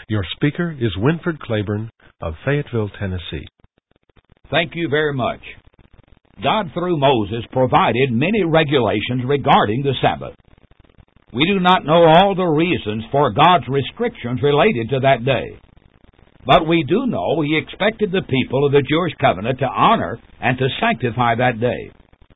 Your speaker is Winford Claiborne of Fayetteville, Tennessee. Thank you very much. God, through Moses, provided many regulations regarding the Sabbath. We do not know all the reasons for God's restrictions related to that day. But we do know He expected the people of the Jewish covenant to honor and to sanctify that day.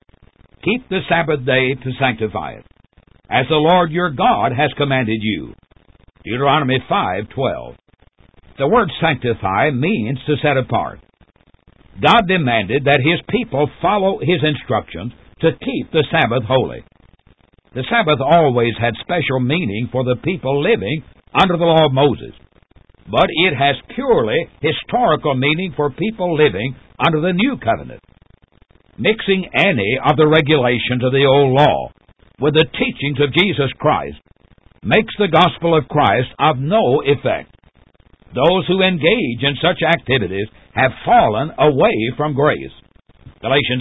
Keep the Sabbath day to sanctify it, as the Lord your God has commanded you. Deuteronomy 5:12. The word sanctify means to set apart. God demanded that His people follow His instructions to keep the Sabbath holy. The Sabbath always had special meaning for the people living under the law of Moses, but it has purely historical meaning for people living under the new covenant. Mixing any of the regulations of the old law with the teachings of Jesus Christ makes the gospel of Christ of no effect. Those who engage in such activities have fallen away from grace. Galatians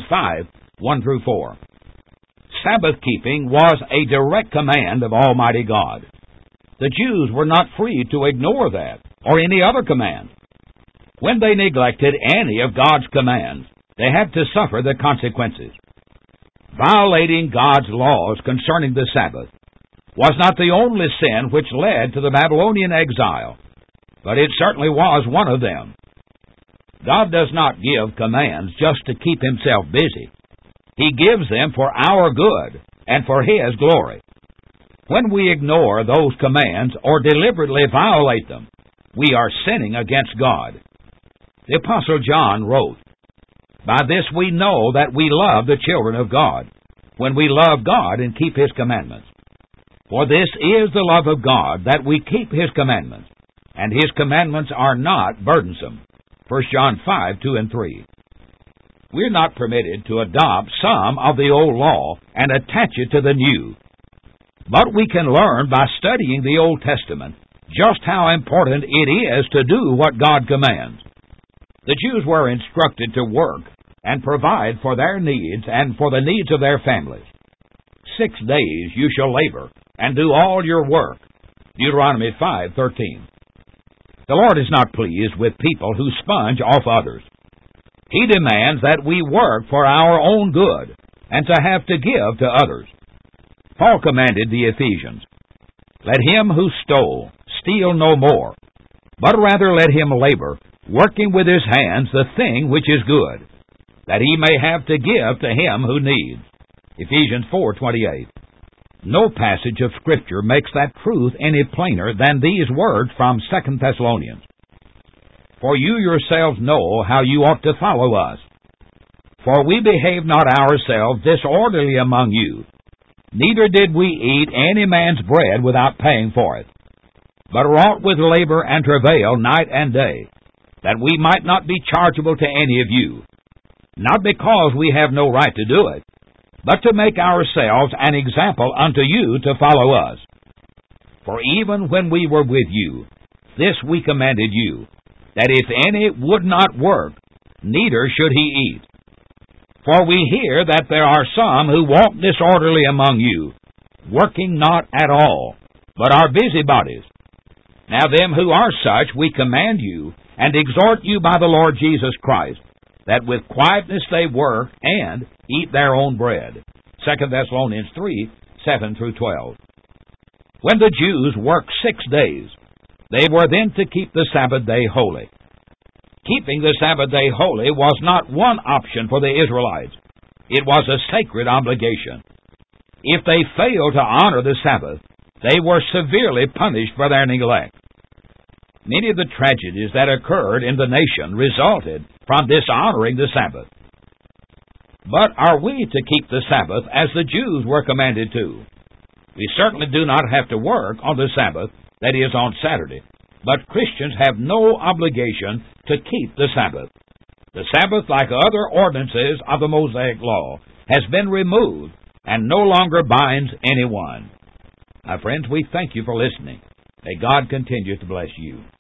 5:1-4. Sabbath keeping was a direct command of Almighty God. The Jews were not free to ignore that or any other command. When they neglected any of God's commands, they had to suffer the consequences. Violating God's laws concerning the Sabbath was not the only sin which led to the Babylonian exile, but it certainly was one of them. God does not give commands just to keep Himself busy. He gives them for our good and for His glory. When we ignore those commands or deliberately violate them, we are sinning against God. The Apostle John wrote, "By this we know that we love the children of God, when we love God and keep His commandments. For this is the love of God, that we keep His commandments, and His commandments are not burdensome." 1 John 5:2-3. We're not permitted to adopt some of the old law and attach it to the new. But we can learn by studying the Old Testament just how important it is to do what God commands. The Jews were instructed to work and provide for their needs and for the needs of their families. 6 days you shall labor and do all your work. Deuteronomy 5:13. The Lord is not pleased with people who sponge off others. He demands that we work for our own good and to have to give to others. Paul commanded the Ephesians, "Let him who stole steal no more, but rather let him labor, working with his hands the thing which is good, that he may have to give to him who needs." Ephesians 4:28. No passage of Scripture makes that truth any plainer than these words from 2 Thessalonians. "For you yourselves know how you ought to follow us. For we behaved not ourselves disorderly among you, neither did we eat any man's bread without paying for it, but wrought with labor and travail night and day, that we might not be chargeable to any of you, not because we have no right to do it, but to make ourselves an example unto you to follow us. For even when we were with you, this we commanded you, that if any would not work, neither should he eat. For we hear that there are some who walk disorderly among you, working not at all, but are busybodies. Now them who are such we command you, and exhort you by the Lord Jesus Christ, that with quietness they work and eat their own bread." 2 Thessalonians 3:7-12. When the Jews worked 6 days, they were then to keep the Sabbath day holy. Keeping the Sabbath day holy was not one option for the Israelites. It was a sacred obligation. If they failed to honor the Sabbath, they were severely punished for their neglect. Many of the tragedies that occurred in the nation resulted from dishonoring the Sabbath. But are we to keep the Sabbath as the Jews were commanded to? We certainly do not have to work on the Sabbath, that is, on Saturday, but Christians have no obligation to keep the Sabbath. The Sabbath, like other ordinances of the Mosaic Law, has been removed and no longer binds anyone. My friends, we thank you for listening. May God continue to bless you.